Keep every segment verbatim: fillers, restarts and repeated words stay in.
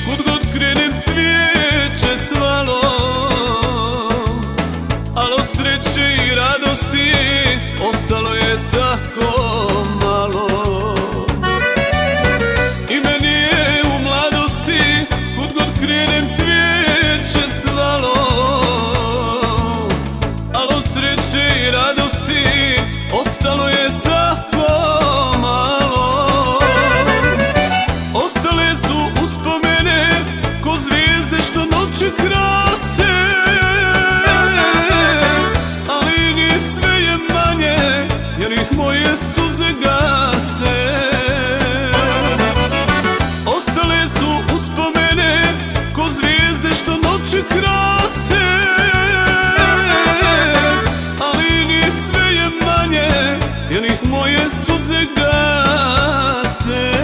kud god krenem cvijeće cvalo, al od sreće i radosti ostalo je tako malo. I meni je u mladosti kud god krenem cvijeće cvalo, al od sreće i radosti ostalo je tako malo. Ostale su uspomene ko zvijezde što noće krase, ali ni sve je manje jer ih moje suze gase. Ostale su uspomene ko zvijezde što noće krase, ali ni sve je manje jer ih moje suze gase.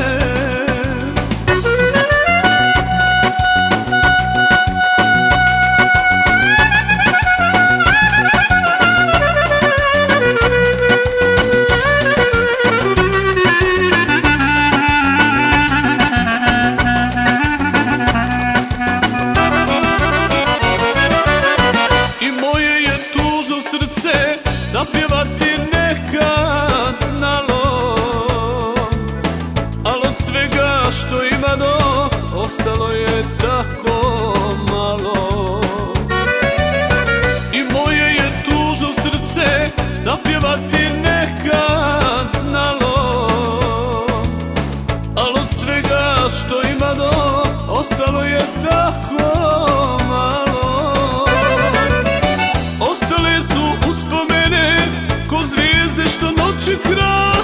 Zapjevati nekad znalo, al od svega što ima do ostalo je tako malo. I moje je tužno srce zapjevati nekad znalo, al od svega što ima do ostalo je tako malo. Ostale su uspomene ko zvijezde što noći krase,